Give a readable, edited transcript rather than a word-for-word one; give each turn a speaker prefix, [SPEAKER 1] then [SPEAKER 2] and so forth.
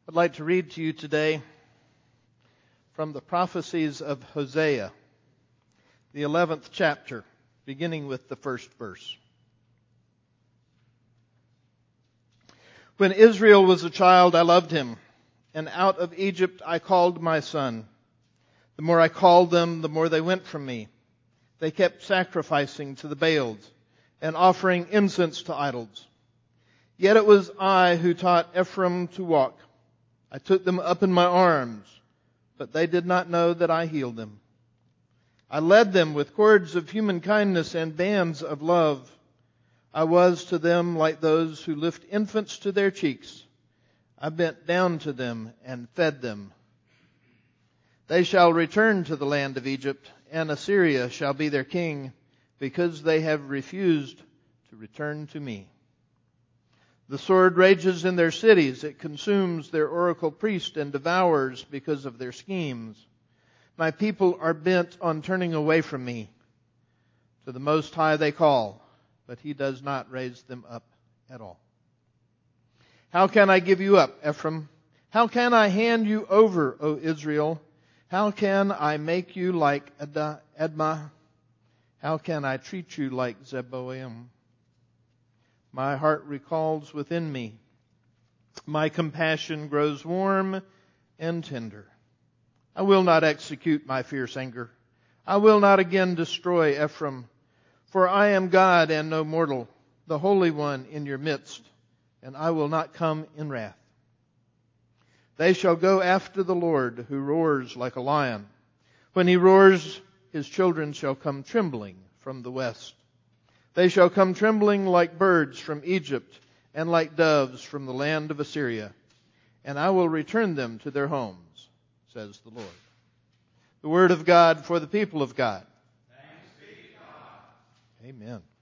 [SPEAKER 1] I'd like to read to you today from the prophecies of Hosea, the 11th chapter, beginning with the first verse. When Israel was a child, I loved him, and out of Egypt I called my son. The more I called them, the more they went from me. They kept sacrificing to the Baals and offering incense to idols. Yet it was I who taught Ephraim to walk. I took them up in my arms, but they did not know that I healed them. I led them with cords of human kindness and bands of love. I was to them like those who lift infants to their cheeks. I bent down to them and fed them. They shall return to the land of Egypt, and Assyria shall be their king, because they have refused to return to me. The sword rages in their cities. It consumes their oracle priest and devours because of their schemes. My people are bent on turning away from me. To the Most High they call, but He does not raise them up at all. How can I give you up, Ephraim? How can I hand you over, O Israel? How can I make you like Admah? How can I treat you like Zeboim? My heart recalls within me. My compassion grows warm and tender. I will not execute my fierce anger. I will not again destroy Ephraim. For I am God and no mortal, the Holy One in your midst, and I will not come in wrath. They shall go after the Lord, who roars like a lion. When He roars, His children shall come trembling from the west. They shall come trembling like birds from Egypt and like doves from the land of Assyria. And I will return them to their homes, says the Lord. The word of God for the people of God.
[SPEAKER 2] Thanks be to God.
[SPEAKER 1] Amen.